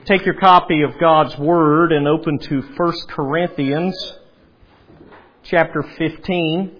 Take your copy of God's Word and open to 1 Corinthians chapter 15.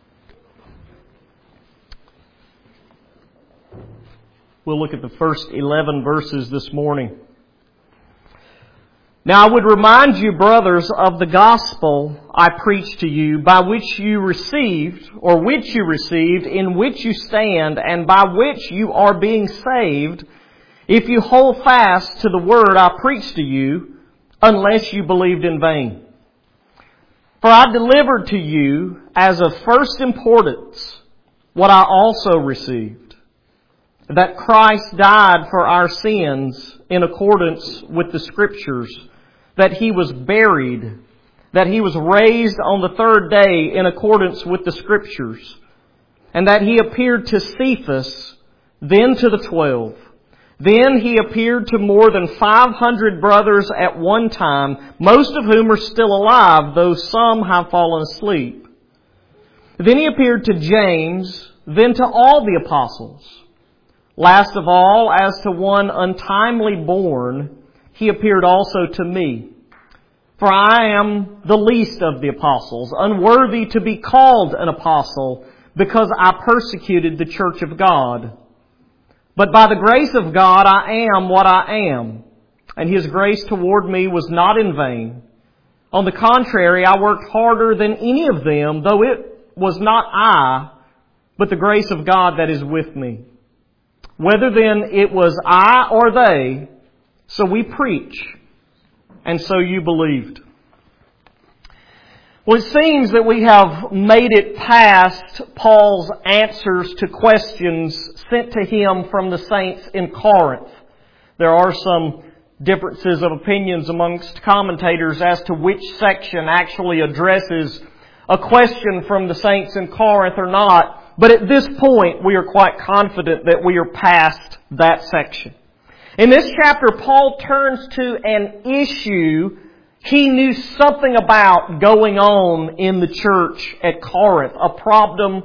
We'll look at the first 11 verses this morning. Now I would remind you, brothers, of the gospel I preached to you, by which you received, in which you stand, and by which you are being saved, if you hold fast to the word I preached to you, unless you believed in vain. For I delivered to you as of first importance what I also received, that Christ died for our sins in accordance with the Scriptures, that He was buried, that He was raised on the third day in accordance with the Scriptures, and that He appeared to Cephas, then to the 12. Then He appeared to more than 500 brothers at one time, most of whom are still alive, though some have fallen asleep. Then He appeared to James, then to all the apostles. Last of all, as to one untimely born, He appeared also to me. For I am the least of the apostles, unworthy to be called an apostle, because I persecuted the church of God. But by the grace of God I am what I am, and His grace toward me was not in vain. On the contrary, I worked harder than any of them, though it was not I, but the grace of God that is with me. Whether then it was I or they, so we preach, and so you believed. Well, it seems that we have made it past Paul's answers to questions sent to him from the saints in Corinth. There are some differences of opinions amongst commentators as to which section actually addresses a question from the saints in Corinth or not. But at this point, we are quite confident that we are past that section. In this chapter, Paul turns to an issue he knew something about going on in the church at Corinth, a problem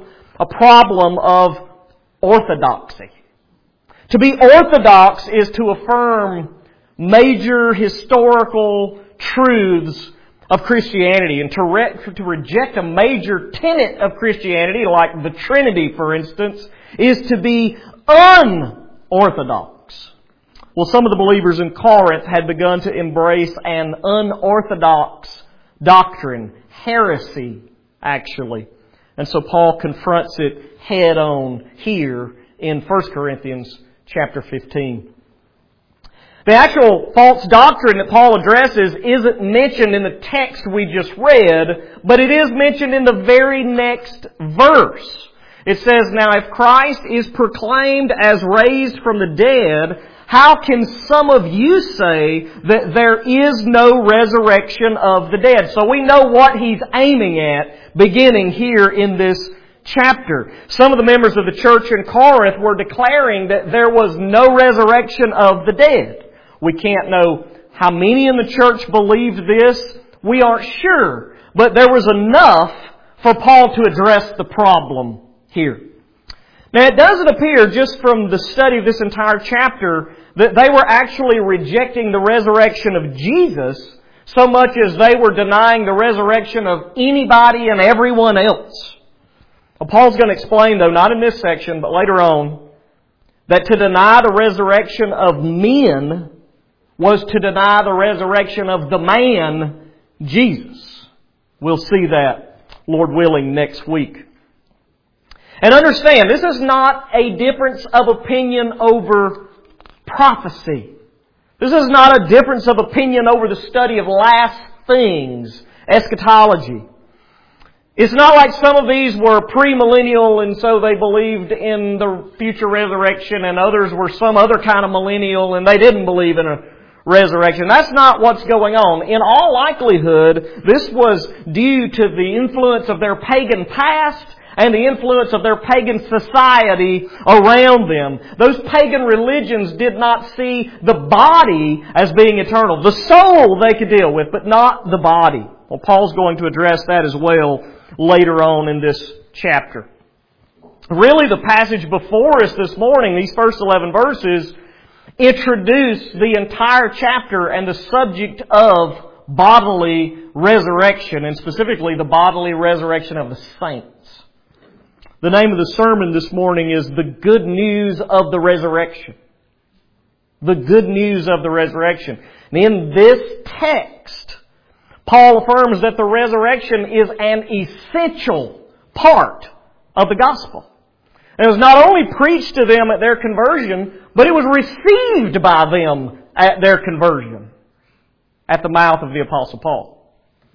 of orthodoxy. To be orthodox is to affirm major historical truths of Christianity, and to reject a major tenet of Christianity, like the Trinity, for instance, is to be unorthodox. Well, some of the believers in Corinth had begun to embrace an unorthodox doctrine, heresy, actually. And so Paul confronts it head on here in 1 Corinthians chapter 15. The actual false doctrine that Paul addresses isn't mentioned in the text we just read, but it is mentioned in the very next verse. It says, "Now if Christ is proclaimed as raised from the dead, how can some of you say that there is no resurrection of the dead?" So we know what he's aiming at beginning here in this chapter. Some of the members of the church in Corinth were declaring that there was no resurrection of the dead. We can't know how many in the church believed this. We aren't sure. But there was enough for Paul to address the problem here. Now, it doesn't appear just from the study of this entire chapter that they were actually rejecting the resurrection of Jesus so much as they were denying the resurrection of anybody and everyone else. Well, Paul's going to explain, though, not in this section, but later on, that to deny the resurrection of men was to deny the resurrection of the man, Jesus. We'll see that, Lord willing, next week. And understand, this is not a difference of opinion over prophecy. This is not a difference of opinion over the study of last things, eschatology. It's not like some of these were premillennial and so they believed in the future resurrection, and others were some other kind of millennial and they didn't believe in a resurrection. That's not what's going on. In all likelihood, this was due to the influence of their pagan past and the influence of their pagan society around them. Those pagan religions did not see the body as being eternal. The soul they could deal with, but not the body. Well, Paul's going to address that as well later on in this chapter. Really, the passage before us this morning, these first 11 verses, introduced the entire chapter and the subject of bodily resurrection, and specifically the bodily resurrection of the saints. The name of the sermon this morning is The Good News of the Resurrection. The Good News of the Resurrection. And in this text, Paul affirms that the resurrection is an essential part of the gospel. It was not only preached to them at their conversion, but it was received by them at their conversion at the mouth of the Apostle Paul.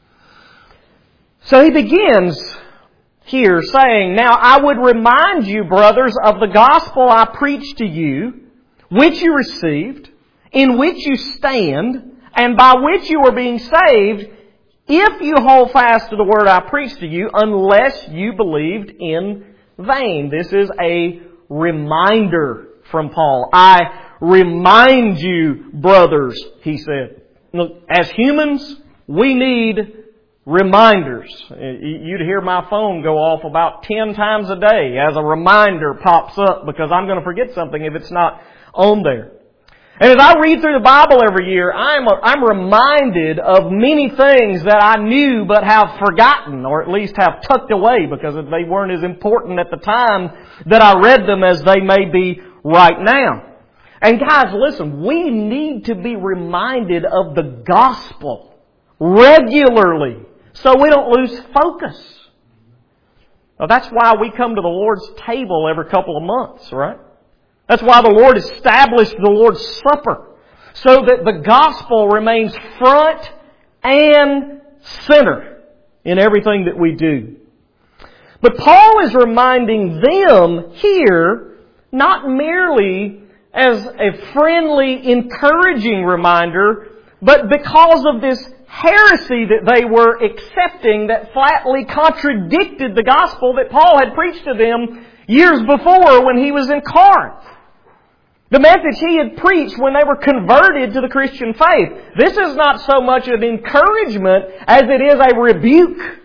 So he begins here saying, "Now I would remind you, brothers, of the gospel I preached to you, which you received, in which you stand, and by which you are being saved, if you hold fast to the word I preached to you, unless you believed in vain." This is a reminder from Paul. "I remind you, brothers," he said. Look, as humans, we need reminders. You'd hear my phone go off about 10 times a day as a reminder pops up because I'm going to forget something if it's not on there. And as I read through the Bible every year, I'm reminded of many things that I knew but have forgotten, or at least have tucked away because they weren't as important at the time that I read them as they may be right now. And guys, listen, we need to be reminded of the gospel regularly so we don't lose focus. Now, that's why we come to the Lord's table every couple of months, right? That's why the Lord established the Lord's Supper, so that the gospel remains front and center in everything that we do. But Paul is reminding them here not merely as a friendly, encouraging reminder, but because of this heresy that they were accepting that flatly contradicted the gospel that Paul had preached to them years before when he was in Corinth. The message he had preached when they were converted to the Christian faith. This is not so much an encouragement as it is a rebuke.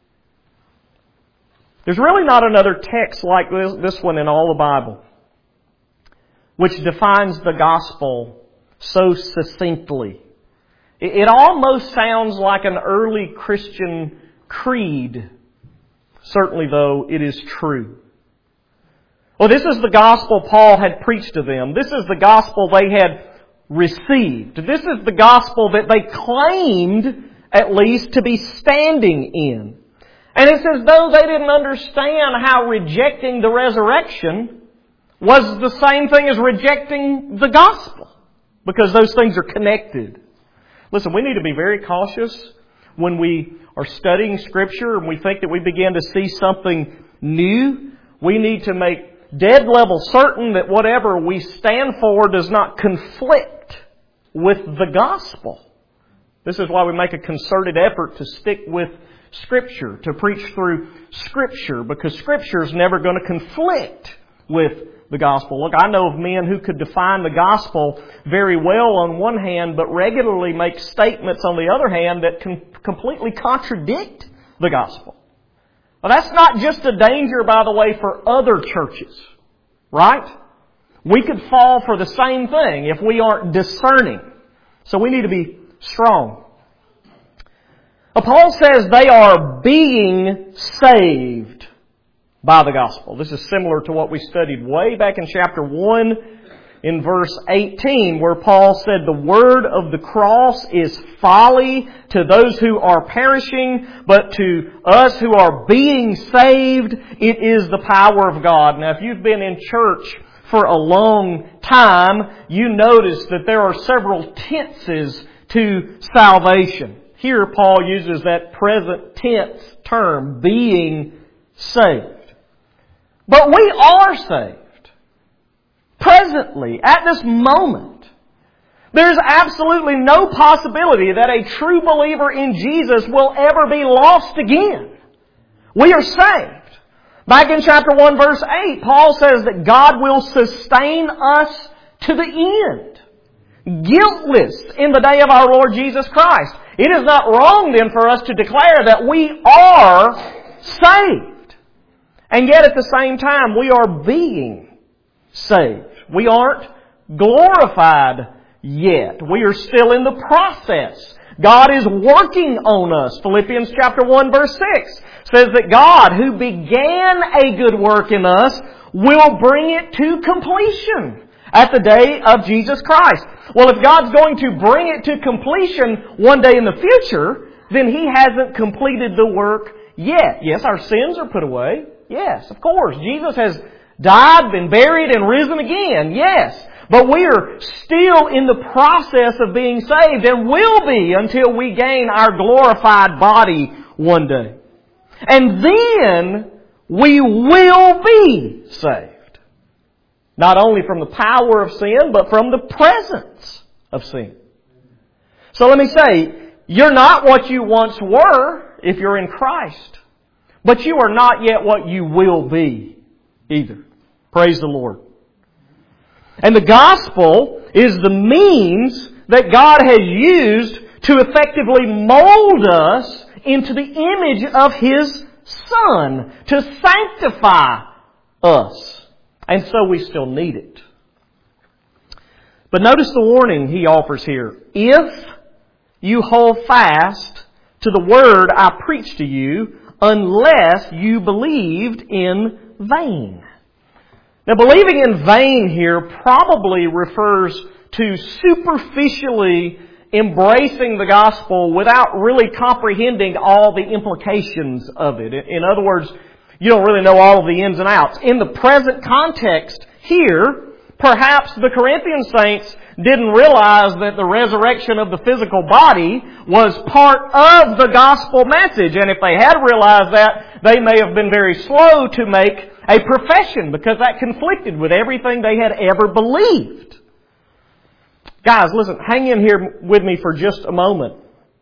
There's really not another text like this one in all the Bible which defines the gospel so succinctly. It almost sounds like an early Christian creed. Certainly, though, it is true. Well, this is the gospel Paul had preached to them. This is the gospel they had received. This is the gospel that they claimed, at least, to be standing in. And it's as though they didn't understand how rejecting the resurrection was the same thing as rejecting the gospel, because those things are connected. Listen, we need to be very cautious when we are studying Scripture and we think that we begin to see something new. We need to make dead level certain that whatever we stand for does not conflict with the gospel. This is why we make a concerted effort to stick with Scripture, to preach through Scripture, because Scripture is never going to conflict with the gospel. Look, I know of men who could define the gospel very well on one hand, but regularly make statements on the other hand that can completely contradict the gospel. Well, that's not just a danger, by the way, for other churches, right? We could fall for the same thing if we aren't discerning. So we need to be strong. Paul says they are being saved by the gospel. This is similar to what we studied way back in chapter 1 in verse 18, where Paul said the word of the cross is folly to those who are perishing, but to us who are being saved, it is the power of God. Now, if you've been in church for a long time, you notice that there are several tenses to salvation. Here Paul uses that present tense term, being saved. But we are saved. Presently, at this moment. There's absolutely no possibility that a true believer in Jesus will ever be lost again. We are saved. Back in chapter 1 verse 8, Paul says that God will sustain us to the end, guiltless in the day of our Lord Jesus Christ. It is not wrong then for us to declare that we are saved. And yet at the same time, we are being saved. We aren't glorified yet. We are still in the process. God is working on us. Philippians chapter 1 verse 6 says that God, who began a good work in us, will bring it to completion at the day of Jesus Christ. Well, if God's going to bring it to completion one day in the future, then He hasn't completed the work yet. Yes, our sins are put away. Yes, of course. Jesus has died, been buried, and risen again. Yes. But we are still in the process of being saved and will be until we gain our glorified body one day. And then we will be saved. Not only from the power of sin, but from the presence of sin. So let me say, you're not what you once were if you're in Christ. But you are not yet what you will be either. Praise the Lord. And the gospel is the means that God has used to effectively mold us into the image of His Son, to sanctify us. And so we still need it. But notice the warning He offers here. If you hold fast to the word I preached to you, unless you believed in vain. Now, believing in vain here probably refers to superficially embracing the gospel without really comprehending all the implications of it. In other words, you don't really know all of the ins and outs. In the present context here, perhaps the Corinthian saints didn't realize that the resurrection of the physical body was part of the gospel message. And if they had realized that, they may have been very slow to make a profession because that conflicted with everything they had ever believed. Guys, listen, hang in here with me for just a moment.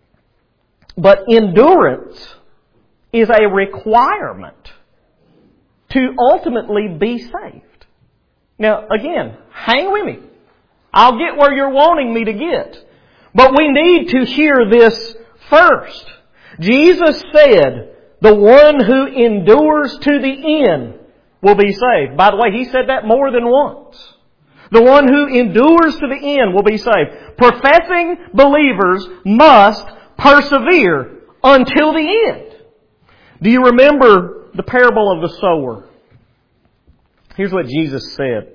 But endurance is a requirement to ultimately be saved. Now, again, hang with me. I'll get where you're wanting me to get. But we need to hear this first. Jesus said, the one who endures to the end will be saved. By the way, He said that more than once. The one who endures to the end will be saved. Professing believers must persevere until the end. Do you remember the parable of the sower? Here's what Jesus said.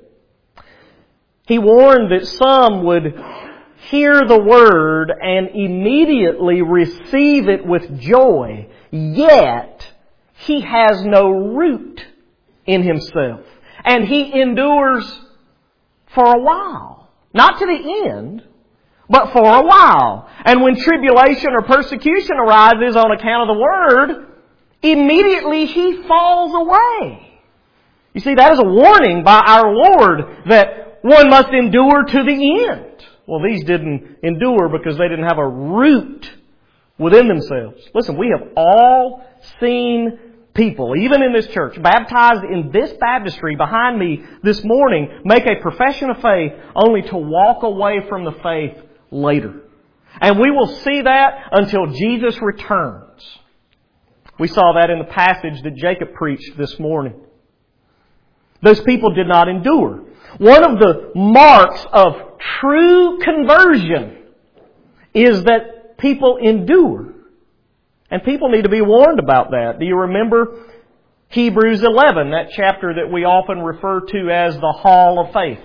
He warned that some would hear the word and immediately receive it with joy, yet he has no root in himself. And he endures for a while. Not to the end, but for a while. And when tribulation or persecution arises on account of the word, immediately he falls away. You see, that is a warning by our Lord that one must endure to the end. Well, these didn't endure because they didn't have a root within themselves. Listen, we have all seen people, even in this church, baptized in this baptistry behind me this morning, make a profession of faith only to walk away from the faith later. And we will see that until Jesus returns. We saw that in the passage that Jacob preached this morning. Those people did not endure. One of the marks of true conversion is that people endure. And people need to be warned about that. Do you remember Hebrews 11, that chapter that we often refer to as the Hall of Faith?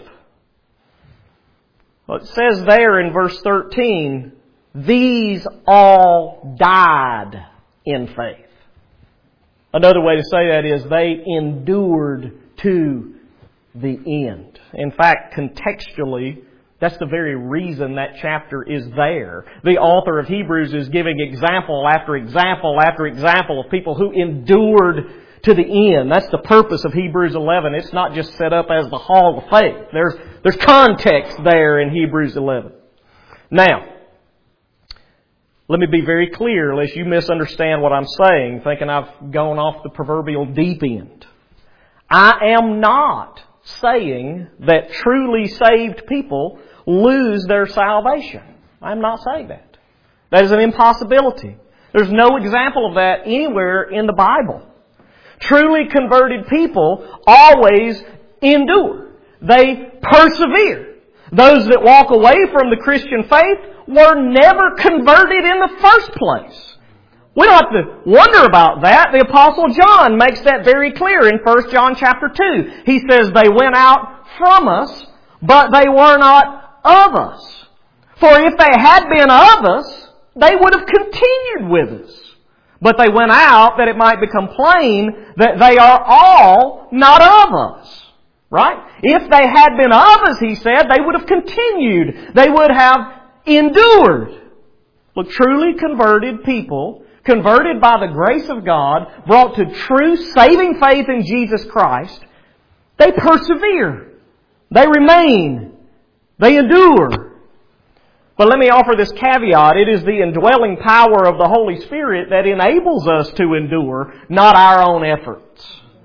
Well, it says there in verse 13, these all died in faith. Another way to say that is they endured to the end. In fact, contextually, that's the very reason that chapter is there. The author of Hebrews is giving example after example after example of people who endured to the end. That's the purpose of Hebrews 11. It's not just set up as the Hall of Faith. There's context there in Hebrews 11. Now, let me be very clear, lest you misunderstand what I'm saying, thinking I've gone off the proverbial deep end. I am not saying that truly saved people lose their salvation. I'm not saying that. That is an impossibility. There's no example of that anywhere in the Bible. Truly converted people always endure. They persevere. Those that walk away from the Christian faith were never converted in the first place. We don't have to wonder about that. The Apostle John makes that very clear in 1 John chapter 2. He says, they went out from us, but they were not of us. For if they had been of us, they would have continued with us. But they went out that it might become plain that they are all not of us. Right? If they had been of us, he said, they would have continued. They would have endured. Look, truly converted people, converted by the grace of God, brought to true saving faith in Jesus Christ, they persevere. They remain. They endure. But let me offer this caveat. It is the indwelling power of the Holy Spirit that enables us to endure, not our own efforts.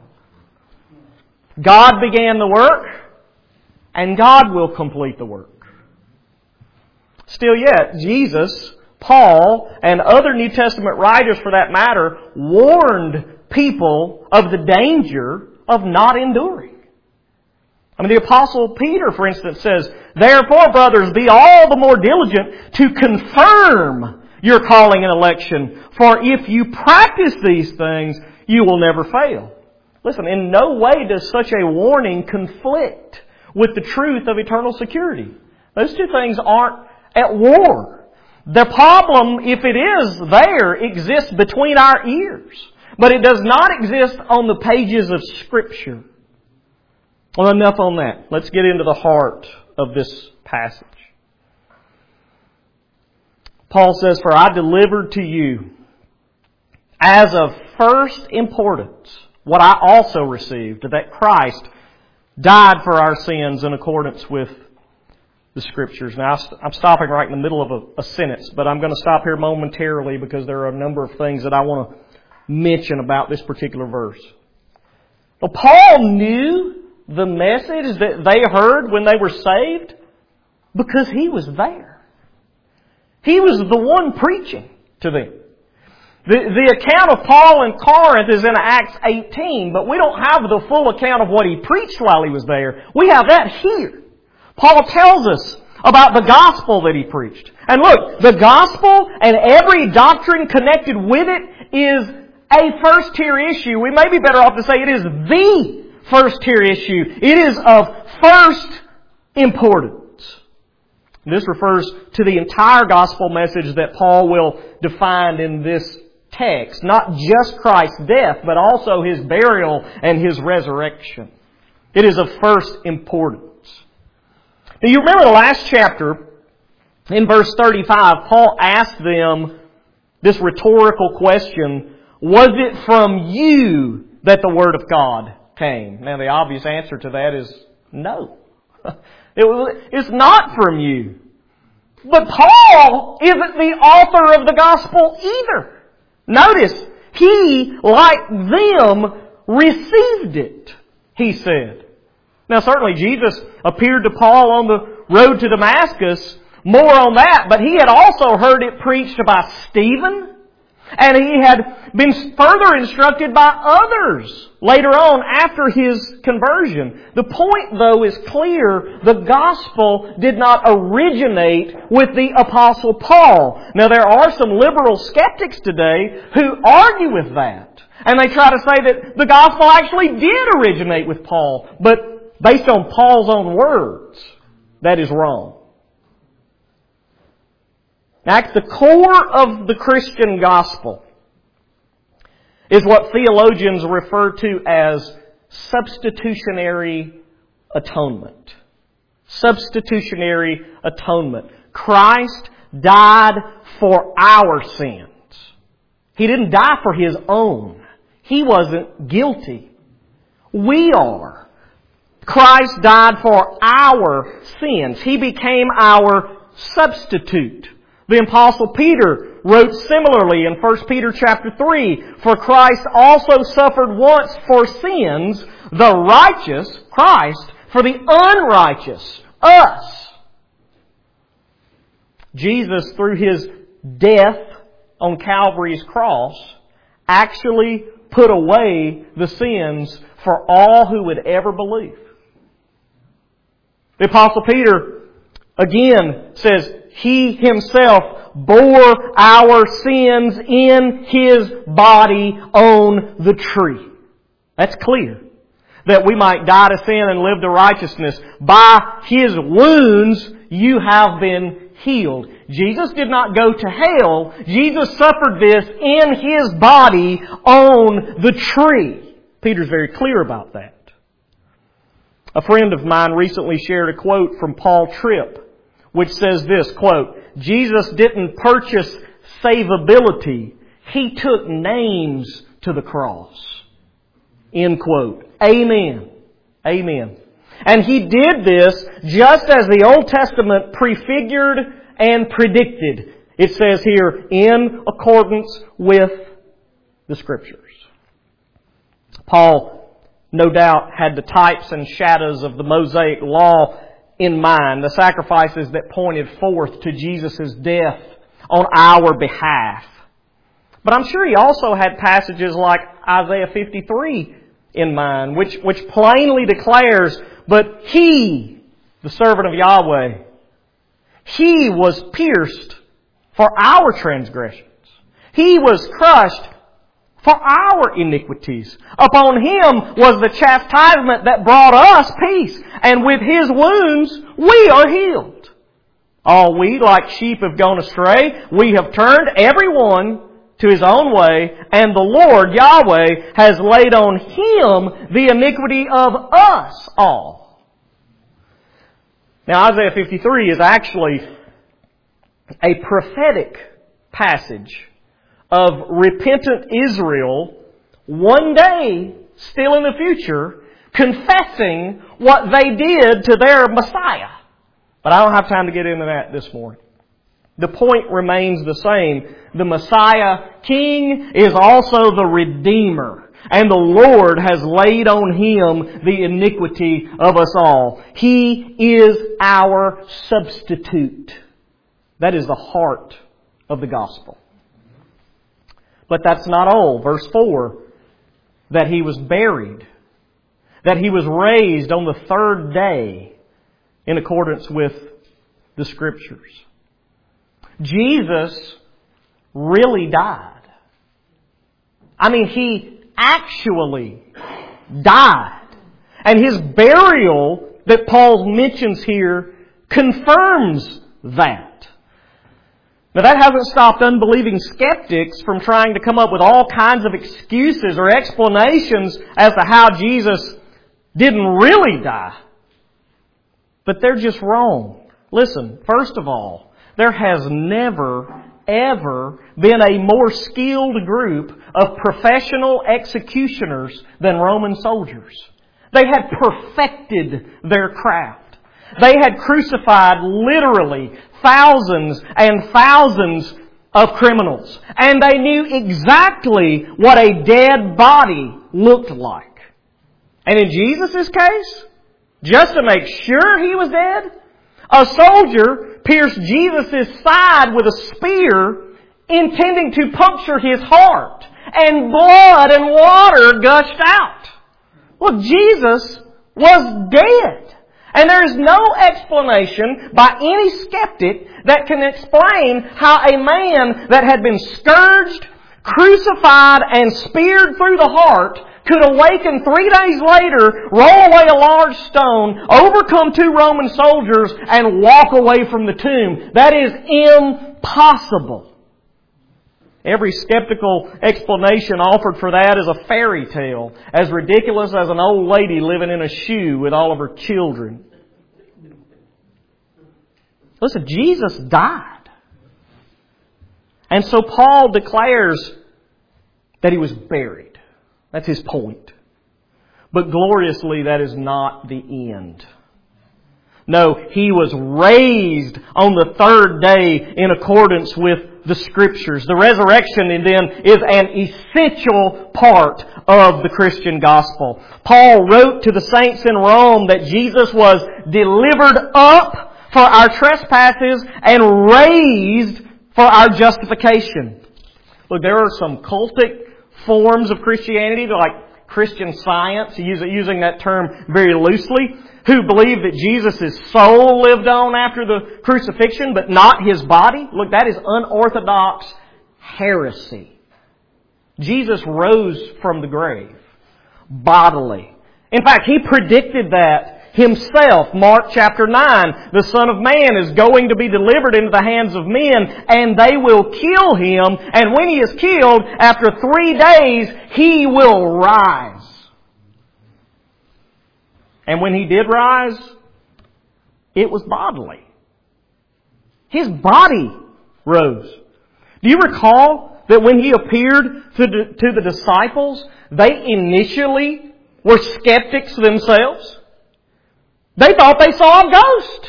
God began the work, and God will complete the work. Still yet, Jesus, Paul, and other New Testament writers for that matter, warned people of the danger of not enduring. I mean, the Apostle Peter, for instance, says, therefore, brothers, be all the more diligent to confirm your calling and election, for if you practice these things, you will never fail. Listen, in no way does such a warning conflict with the truth of eternal security. Those two things aren't at war. The problem, if it is there, exists between our ears. But it does not exist on the pages of Scripture. Well, enough on that. Let's get into the heart of this passage. Paul says, for I delivered to you as of first importance what I also received, that Christ died for our sins in accordance with the Scriptures. Now, I'm stopping right in the middle of a sentence, but I'm going to stop here momentarily because there are a number of things that I want to mention about this particular verse. Well, Paul knew the message that they heard when they were saved because he was there. He was the one preaching to them. The account of Paul in Corinth is in Acts 18, but we don't have the full account of what he preached while he was there. We have that here. Paul tells us about the gospel that he preached. And look, the gospel and every doctrine connected with it is a first-tier issue. We may be better off to say it is the first-tier issue. It is of first importance. This refers to the entire gospel message that Paul will define in this text. Not just Christ's death, but also His burial and His resurrection. It is of first importance. Now you remember the last chapter, in verse 35, Paul asked them this rhetorical question, was it from you that the Word of God came? Now the obvious answer to that is no. It's not from you. But Paul isn't the author of the gospel either. Notice, he, like them, received it, he said. Now certainly Jesus appeared to Paul on the road to Damascus. More on that, but he had also heard it preached by Stephen. And he had been further instructed by others later on after his conversion. The point, though, is clear. The gospel did not originate with the Apostle Paul. Now, there are some liberal skeptics today who argue with that. And they try to say that the gospel actually did originate with Paul. But based on Paul's own words, that is wrong. Now, at the core of the Christian gospel is what theologians refer to as substitutionary atonement. Substitutionary atonement. Christ died for our sins. He didn't die for His own. He wasn't guilty. We are. Christ died for our sins. He became our substitute. The Apostle Peter wrote similarly in 1 Peter chapter 3, for Christ also suffered once for sins, the righteous, Christ, for the unrighteous, us. Jesus, through His death on Calvary's cross, actually put away the sins for all who would ever believe. The Apostle Peter Again, says, He Himself bore our sins in His body on the tree. That's clear. That we might die to sin and live to righteousness. By His wounds you have been healed. Jesus did not go to hell. Jesus suffered this in His body on the tree. Peter's very clear about that. A friend of mine recently shared a quote from Paul Tripp, which says this, quote, Jesus didn't purchase savability. He took names to the cross. End quote. Amen. Amen. And He did this just as the Old Testament prefigured and predicted. It says here, in accordance with the Scriptures. Paul, no doubt, had the types and shadows of the Mosaic Law in mind, the sacrifices that pointed forth to Jesus' death on our behalf. But I'm sure he also had passages like Isaiah 53 in mind, which plainly declares, but He, the servant of Yahweh, He was pierced for our transgressions. He was crushed for our iniquities. Upon Him was the chastisement that brought us peace, and with His wounds we are healed. All we, like sheep, have gone astray. We have turned every one to his own way, and the Lord, Yahweh, has laid on Him the iniquity of us all. Now, Isaiah 53 is actually a prophetic passage of repentant Israel one day, still in the future, confessing what they did to their Messiah. But I don't have time to get into that this morning. The point remains the same. The Messiah King is also the Redeemer. And the Lord has laid on Him the iniquity of us all. He is our substitute. That is the heart of the gospel. But that's not all. Verse 4, that He was buried. That He was raised on the third day in accordance with the Scriptures. Jesus really died. I mean, He actually died. And His burial that Paul mentions here confirms that. Now that hasn't stopped unbelieving skeptics from trying to come up with all kinds of excuses or explanations as to how Jesus didn't really die. But they're just wrong. Listen, first of all, there has never, ever been a more skilled group of professional executioners than Roman soldiers. They had perfected their craft. They had crucified literally thousands and thousands of criminals. And they knew exactly what a dead body looked like. And in Jesus' case, just to make sure He was dead, a soldier pierced Jesus' side with a spear, intending to puncture His heart. And blood and water gushed out. Well, Jesus was dead. And there is no explanation by any skeptic that can explain how a man that had been scourged, crucified, and speared through the heart could awaken 3 days later, roll away a large stone, overcome 2 Roman soldiers, and walk away from the tomb. That is impossible. Every skeptical explanation offered for that is a fairy tale, as ridiculous as an old lady living in a shoe with all of her children. Listen, Jesus died. And so Paul declares that He was buried. That's his point. But gloriously, that is not the end. No, He was raised on the third day in accordance with the Scriptures. The resurrection then is an essential part of the Christian gospel. Paul wrote to the saints in Rome that Jesus was delivered up for our trespasses and raised for our justification. Look, there are some cultic forms of Christianity, like Christian Science, using that term very loosely. who believed that Jesus' soul lived on after the crucifixion, but not His body. Look, that is unorthodox heresy. Jesus rose from the grave, bodily. In fact, He predicted that Himself. Mark chapter 9, the Son of Man is going to be delivered into the hands of men, and they will kill Him, and when He is killed, after 3 days, He will rise. And when He did rise, it was bodily. His body rose. Do you recall that when He appeared to the disciples, they initially were skeptics themselves? They thought they saw a ghost.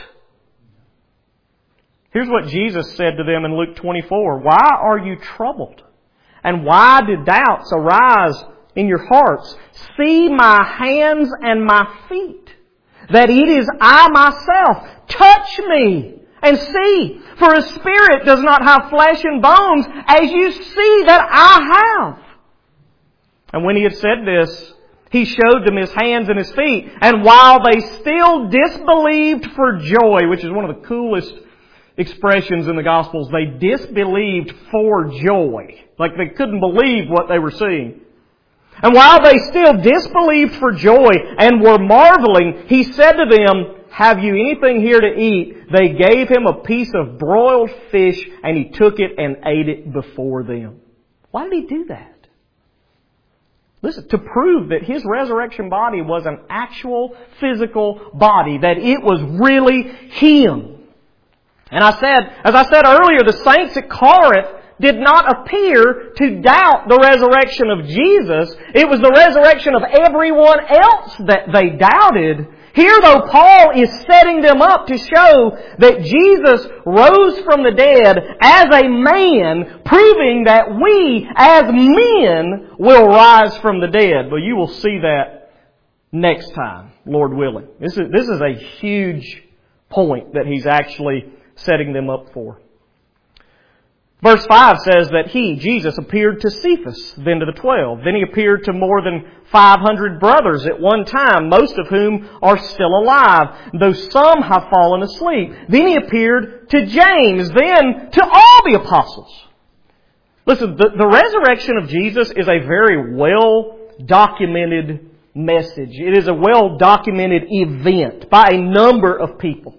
Here's what Jesus said to them in Luke 24. Why are you troubled? And why do doubts arise in your hearts? See my hands and my feet, that it is I myself. Touch me and see. For a spirit does not have flesh and bones, as you see that I have. And when He had said this, He showed them His hands and His feet. And while they still disbelieved for joy, which is one of the coolest expressions in the Gospels, they disbelieved for joy. Like they couldn't believe what they were seeing. And while they still disbelieved for joy and were marveling, He said to them, have you anything here to eat? They gave Him a piece of broiled fish, and He took it and ate it before them. Why did He do that? Listen, to prove that His resurrection body was an actual physical body, that it was really Him. And as I said earlier, the saints at Corinth did not appear to doubt the resurrection of Jesus. It was the resurrection of everyone else that they doubted. Here, though, Paul is setting them up to show that Jesus rose from the dead as a man, proving that we, as men, will rise from the dead. Well, you will see that next time, Lord willing. This is a huge point that he's actually setting them up for. Verse 5 says that He, Jesus, appeared to Cephas, then to the 12. Then He appeared to more than 500 brothers at one time, most of whom are still alive, though some have fallen asleep. Then He appeared to James, then to all the apostles. Listen, the resurrection of Jesus is a very well-documented message. It is a well-documented event by a number of people.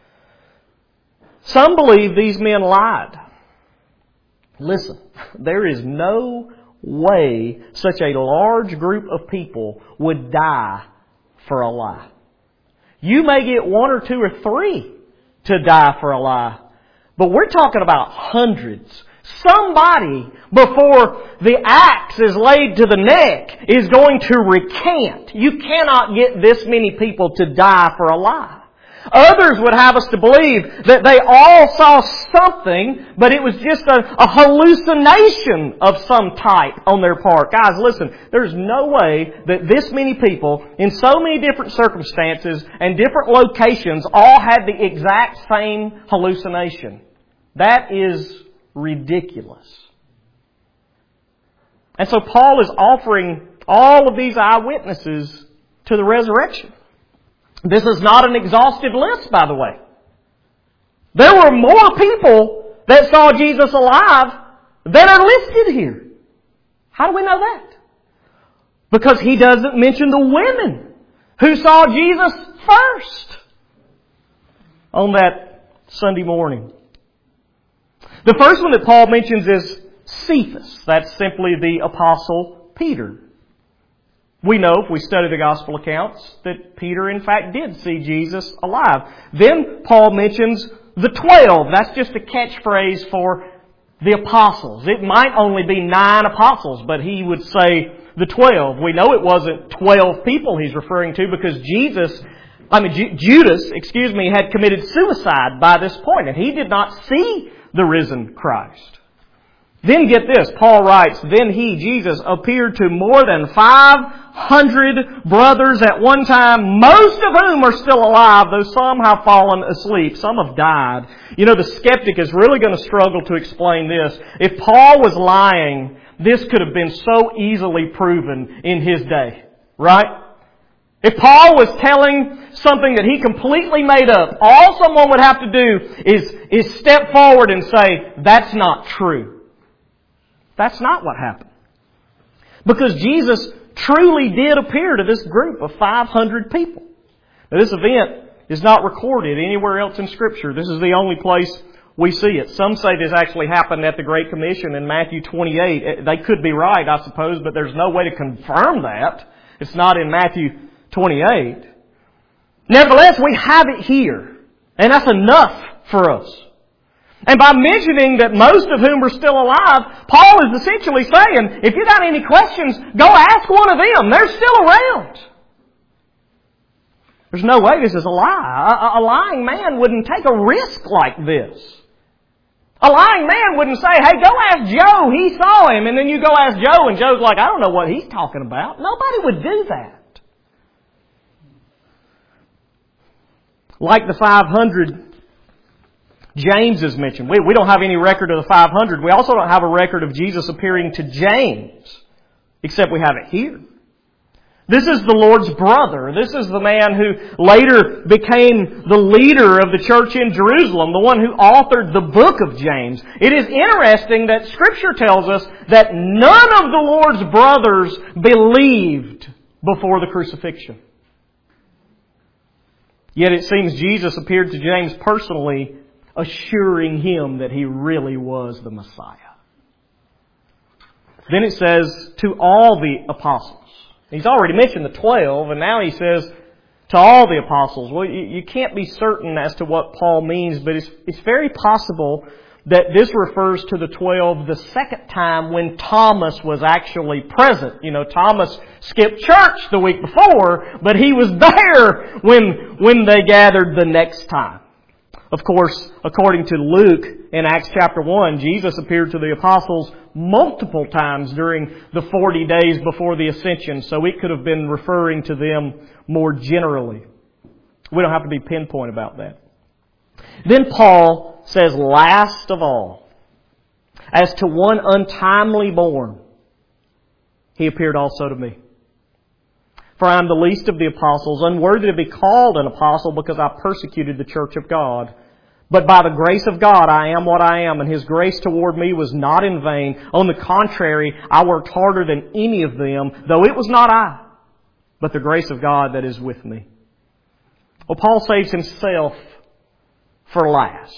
Some believe these men lied. Listen, there is no way such a large group of people would die for a lie. You may get 1 or 2 or 3 to die for a lie, but we're talking about hundreds. Somebody, before the axe is laid to the neck, is going to recant. You cannot get this many people to die for a lie. Others would have us to believe that they all saw something, but it was just a hallucination of some type on their part. Guys, listen, there's no way that this many people, in so many different circumstances and different locations, all had the exact same hallucination. That is ridiculous. And so Paul is offering all of these eyewitnesses to the resurrection. This is not an exhaustive list, by the way. There were more people that saw Jesus alive than are listed here. How do we know that? Because he doesn't mention the women who saw Jesus first on that Sunday morning. The first one that Paul mentions is Cephas. That's simply the Apostle Peter. We know, if we study the Gospel accounts, that Peter in fact did see Jesus alive. Then Paul mentions the 12. That's just a catchphrase for the apostles. It might only be 9 apostles, but he would say the 12. We know it wasn't 12 people he's referring to because Judas, had committed suicide by this point, and he did not see the risen Christ. Then get this, Paul writes, then he, Jesus, appeared to more than 500 brothers at one time, most of whom are still alive, though some have fallen asleep. Some have died. You know, the skeptic is really going to struggle to explain this. If Paul was lying, this could have been so easily proven in his day. Right? If Paul was telling something that he completely made up, all someone would have to do is step forward and say, that's not true. That's not what happened. Because Jesus truly did appear to this group of 500 people. Now, this event is not recorded anywhere else in Scripture. This is the only place we see it. Some say this actually happened at the Great Commission in Matthew 28. They could be right, I suppose, but there's no way to confirm that. It's not in Matthew 28. Nevertheless, we have it here. And that's enough for us. And by mentioning that most of whom are still alive, Paul is essentially saying, if you got any questions, go ask one of them. They're still around. There's no way this is a lie. A lying man wouldn't take a risk like this. A lying man wouldn't say, hey, go ask Joe. He saw him. And then you go ask Joe, and Joe's like, I don't know what he's talking about. Nobody would do that. Like the 500, James is mentioned. We don't have any record of the 500. We also don't have a record of Jesus appearing to James, except we have it here. This is the Lord's brother. This is the man who later became the leader of the church in Jerusalem, the one who authored the book of James. It is interesting that Scripture tells us that none of the Lord's brothers believed before the crucifixion. Yet it seems Jesus appeared to James personally, assuring him that he really was the Messiah. Then it says, to all the apostles. He's already mentioned the 12, and now he says, to all the apostles. Well, you can't be certain as to what Paul means, but it's very possible that this refers to the 12 the second time when Thomas was actually present. You know, Thomas skipped church the week before, but he was there when they gathered the next time. Of course, according to Luke in Acts chapter 1, Jesus appeared to the apostles multiple times during the 40 days before the ascension, so it could have been referring to them more generally. We don't have to be pinpoint about that. Then Paul says, last of all, as to one untimely born, he appeared also to me. For I am the least of the apostles, unworthy to be called an apostle because I persecuted the church of God. But by the grace of God I am what I am, and His grace toward me was not in vain. On the contrary, I worked harder than any of them, though it was not I, but the grace of God that is with me. Well, Paul saves himself for last.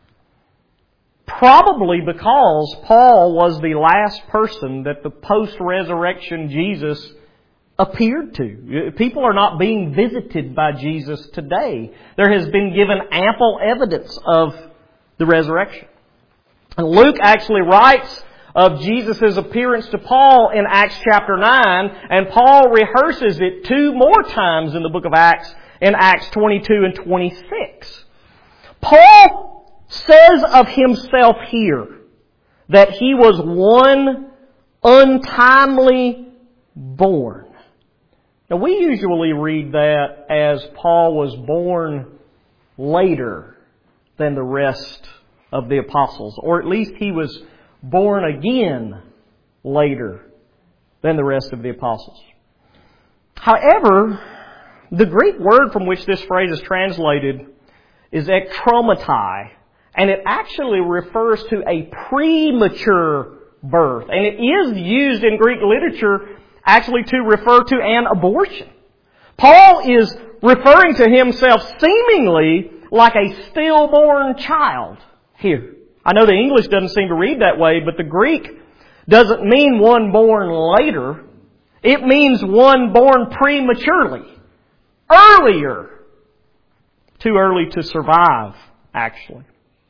Probably because Paul was the last person that the post-resurrection Jesus appeared to. People are not being visited by Jesus today. There has been given ample evidence of the resurrection. And Luke actually writes of Jesus' appearance to Paul in Acts chapter 9, and Paul rehearses it 2 more times in the book of Acts, in Acts 22 and 26. Paul says of himself here that he was one untimely born. Now, we usually read that as Paul was born later than the rest of the apostles, or at least he was born again later than the rest of the apostles. However, the Greek word from which this phrase is translated is ektromatai, and it actually refers to a premature birth. And it is used in Greek literature actually to refer to an abortion. Paul is referring to himself seemingly like a stillborn child here. I know the English doesn't seem to read that way, but the Greek doesn't mean one born later. It means one born prematurely. Earlier. Too early to survive, actually.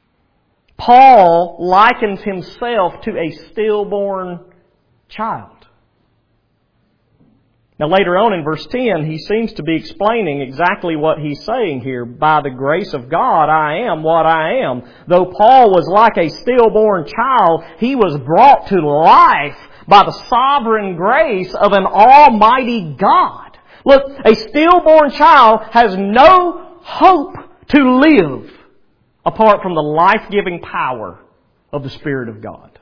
Paul likens himself to a stillborn child. Now later on in verse 10, he seems to be explaining exactly what he's saying here. By the grace of God, I am what I am. Though Paul was like a stillborn child, he was brought to life by the sovereign grace of an almighty God. Look, a stillborn child has no hope to live apart from the life-giving power of the Spirit of God.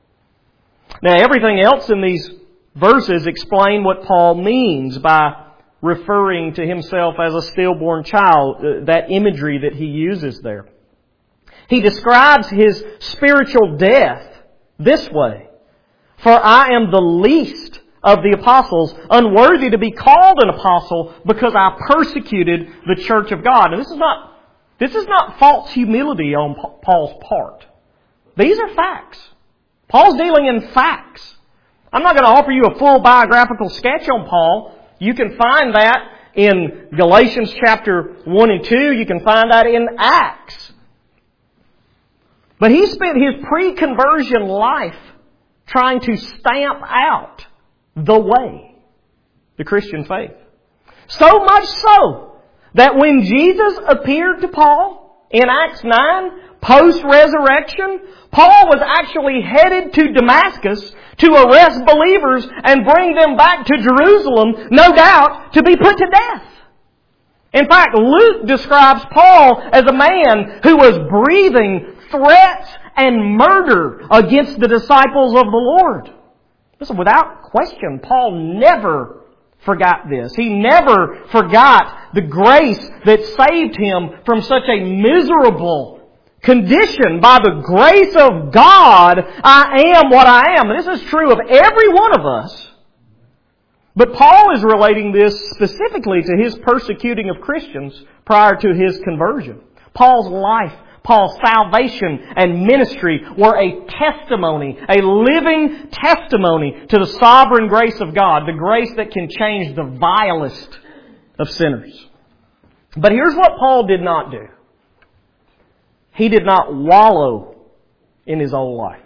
Now everything else in these verses explain what Paul means by referring to himself as a stillborn child, that imagery that he uses there. He describes his spiritual death this way: "For I am the least of the apostles, unworthy to be called an apostle, because I persecuted the church of God." And this is not false humility on Paul's part. These are facts. Paul's dealing in facts. I'm not going to offer you a full biographical sketch on Paul. You can find that in Galatians chapter 1 and 2. You can find that in Acts. But he spent his pre-conversion life trying to stamp out the way, the Christian faith. So much so that when Jesus appeared to Paul in Acts 9, post-resurrection, Paul was actually headed to Damascus to arrest believers and bring them back to Jerusalem, no doubt, to be put to death. In fact, Luke describes Paul as a man who was breathing threats and murder against the disciples of the Lord. Listen, without question, Paul never forgot this. He never forgot the grace that saved him from such a miserable condition. By the grace of God, I am what I am. And this is true of every one of us. But Paul is relating this specifically to his persecuting of Christians prior to his conversion. Paul's life, Paul's salvation and ministry were a testimony, a living testimony to the sovereign grace of God, the grace that can change the vilest of sinners. But here's what Paul did not do. He did not wallow in his old life.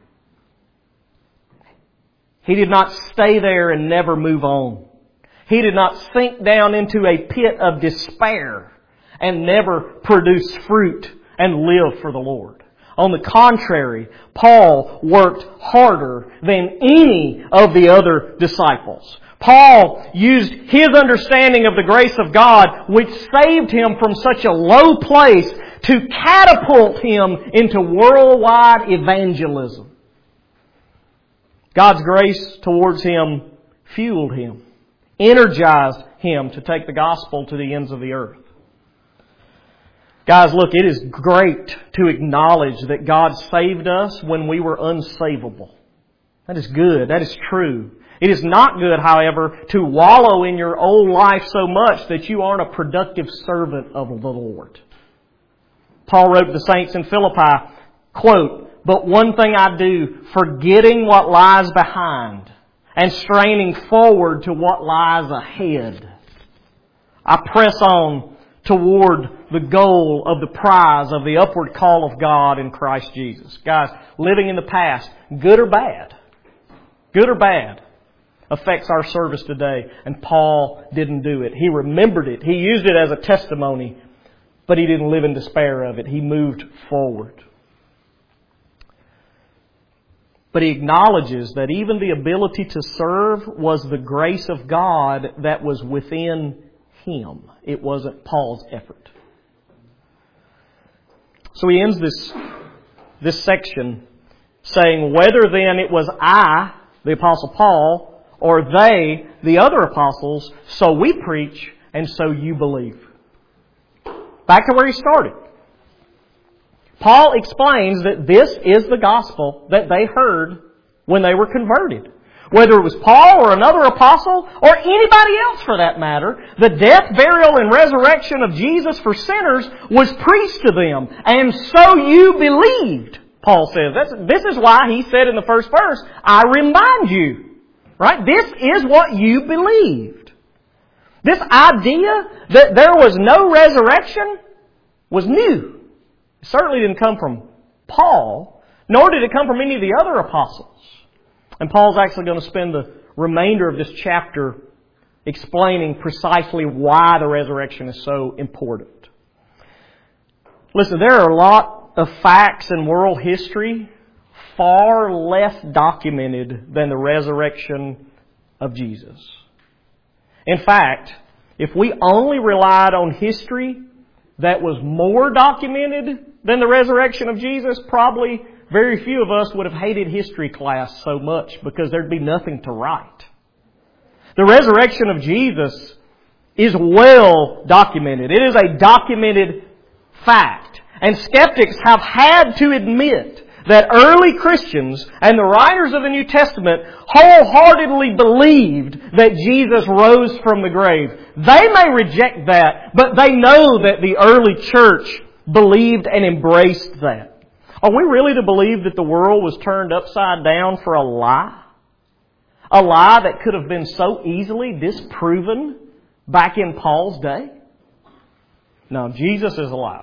He did not stay there and never move on. He did not sink down into a pit of despair and never produce fruit and live for the Lord. On the contrary, Paul worked harder than any of the other disciples. Paul used his understanding of the grace of God, which saved him from such a low place, to catapult him into worldwide evangelism. God's grace towards him fueled him, energized him to take the gospel to the ends of the earth. Guys, look, it is great to acknowledge that God saved us when we were unsavable. That is good. That is true. It is not good, however, to wallow in your old life so much that you aren't a productive servant of the Lord. Paul wrote to the saints in Philippi, quote, "But one thing I do, forgetting what lies behind and straining forward to what lies ahead, I press on toward the goal of the prize of the upward call of God in Christ Jesus." Guys, living in the past, good or bad, affects our service today. And Paul didn't do it. He remembered it. He used it as a testimony, but he didn't live in despair of it. He moved forward. But he acknowledges that even the ability to serve was the grace of God that was within him. It wasn't Paul's effort. So he ends this section saying, "Whether then it was I, the Apostle Paul, or they, the other apostles, so we preach and so you believe." Back to where he started. Paul explains that this is the gospel that they heard when they were converted. Whether it was Paul or another apostle or anybody else for that matter, the death, burial, and resurrection of Jesus for sinners was preached to them. And so you believed, Paul says. This is why he said in the first verse, "I remind you." Right? This is what you believed. This idea that there was no resurrection was new. It certainly didn't come from Paul, nor did it come from any of the other apostles. And Paul's actually going to spend the remainder of this chapter explaining precisely why the resurrection is so important. Listen, there are a lot of facts in world history far less documented than the resurrection of Jesus. In fact, if we only relied on history that was more documented than the resurrection of Jesus, probably very few of us would have hated history class so much because there'd be nothing to write. The resurrection of Jesus is well documented. It is a documented fact. And skeptics have had to admit that early Christians and the writers of the New Testament wholeheartedly believed that Jesus rose from the grave. They may reject that, but they know that the early church believed and embraced that. Are we really to believe that the world was turned upside down for a lie? A lie that could have been so easily disproven back in Paul's day? No, Jesus is alive.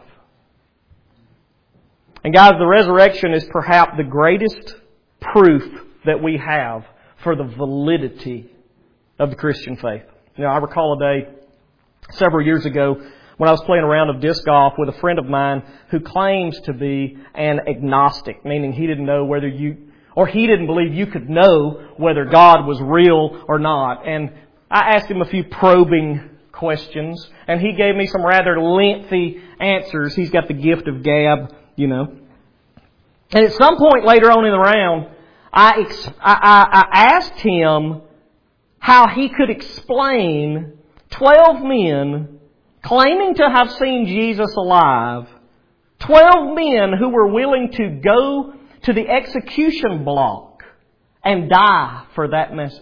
And guys, the resurrection is perhaps the greatest proof that we have for the validity of the Christian faith. I recall a day several years ago when I was playing a round of disc golf with a friend of mine who claims to be an agnostic, meaning he didn't believe you could know whether God was real or not. And I asked him a few probing questions, and he gave me some rather lengthy answers. He's got the gift of gab, And at some point later on in the round, I asked him how he could explain 12 men claiming to have seen Jesus alive, 12 men who were willing to go to the execution block and die for that message.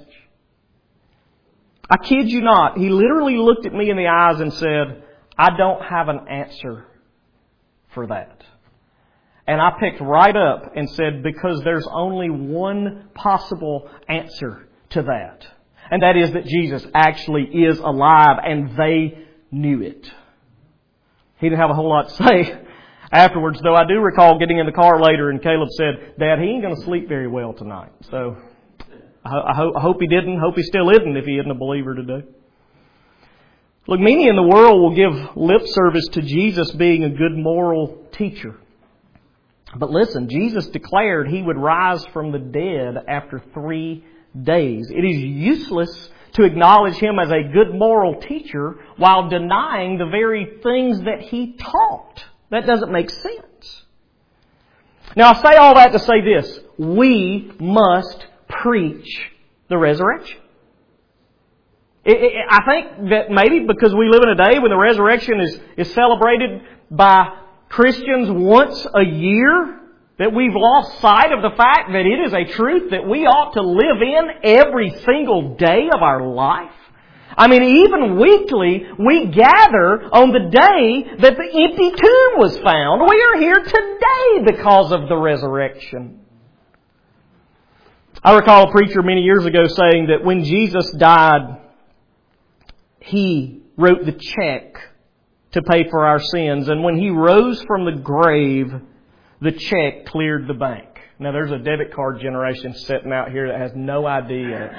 I kid you not, he literally looked at me in the eyes and said, "I don't have an answer for that." And I picked right up and said, because there's only one possible answer to that. And that is that Jesus actually is alive, and they knew it. He didn't have a whole lot to say afterwards, though I do recall getting in the car later and Caleb said, "Dad, he ain't going to sleep very well tonight." So I hope he didn't. Hope he still isn't if he isn't a believer today. Look, many in the world will give lip service to Jesus being a good moral teacher. But listen, Jesus declared He would rise from the dead after 3 days. It is useless to acknowledge Him as a good moral teacher while denying the very things that He taught. That doesn't make sense. Now, I say all that to say this. We must preach the resurrection. I think that maybe because we live in a day when the resurrection is celebrated by Christians once a year, that we've lost sight of the fact that it is a truth that we ought to live in every single day of our life. I mean, even weekly, we gather on the day that the empty tomb was found. We are here today because of the resurrection. I recall a preacher many years ago saying that when Jesus died, He wrote the check to pay for our sins. And when He rose from the grave, the check cleared the bank. Now, there's a debit card generation sitting out here that has no idea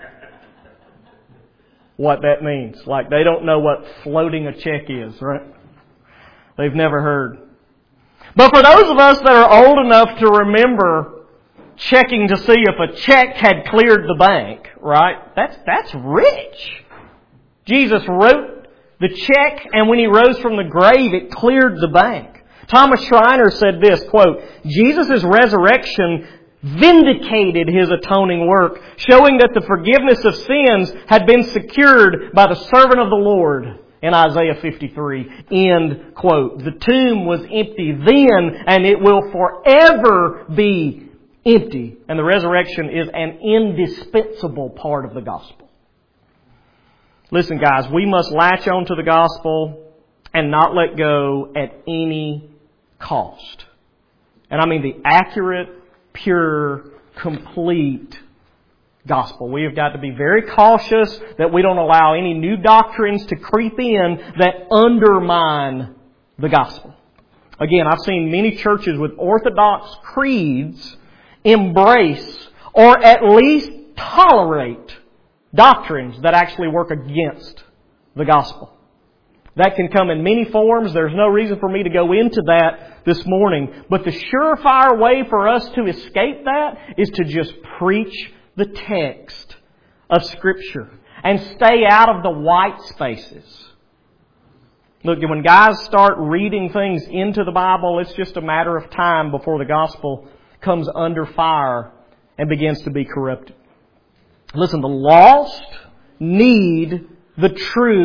what that means. Like, they don't know what floating a check is, right? They've never heard. But for those of us that are old enough to remember checking to see if a check had cleared the bank, right? That's rich. Jesus wrote the check, and when He rose from the grave, it cleared the bank. Thomas Schreiner said this, quote, "Jesus' resurrection vindicated His atoning work, showing that the forgiveness of sins had been secured by the servant of the Lord," in Isaiah 53. End quote. The tomb was empty then, and it will forever be empty. And the resurrection is an indispensable part of the gospel. Listen, guys, we must latch on to the gospel and not let go at any cost. And I mean the accurate, pure, complete gospel. We have got to be very cautious that we don't allow any new doctrines to creep in that undermine the gospel. Again, I've seen many churches with orthodox creeds embrace or at least tolerate doctrines that actually work against the gospel. That can come in many forms. There's no reason for me to go into that this morning. But the surefire way for us to escape that is to just preach the text of Scripture and stay out of the white spaces. Look, when guys start reading things into the Bible, it's just a matter of time before the gospel comes under fire and begins to be corrupted. Listen, the lost need the true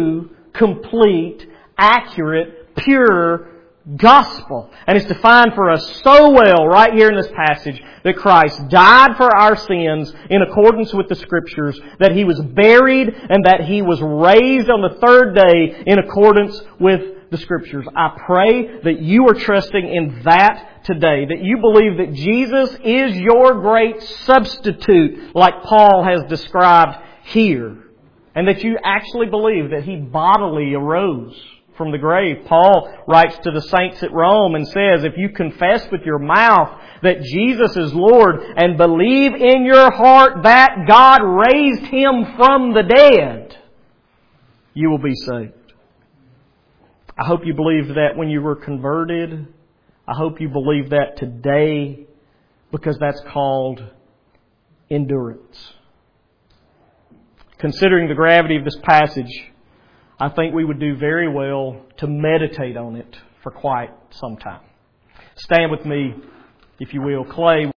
complete, accurate, pure gospel. And it's defined for us so well right here in this passage that Christ died for our sins in accordance with the Scriptures, that He was buried, and that He was raised on the third day in accordance with the Scriptures. I pray that you are trusting in that today, that you believe that Jesus is your great substitute, like Paul has described here, and that you actually believe that He bodily arose from the grave. Paul writes to the saints at Rome and says, if you confess with your mouth that Jesus is Lord and believe in your heart that God raised Him from the dead, you will be saved. I hope you believed that when you were converted. I hope you believe that today, because that's called endurance. Considering the gravity of this passage, I think we would do very well to meditate on it for quite some time. Stand with me, if you will. Clay.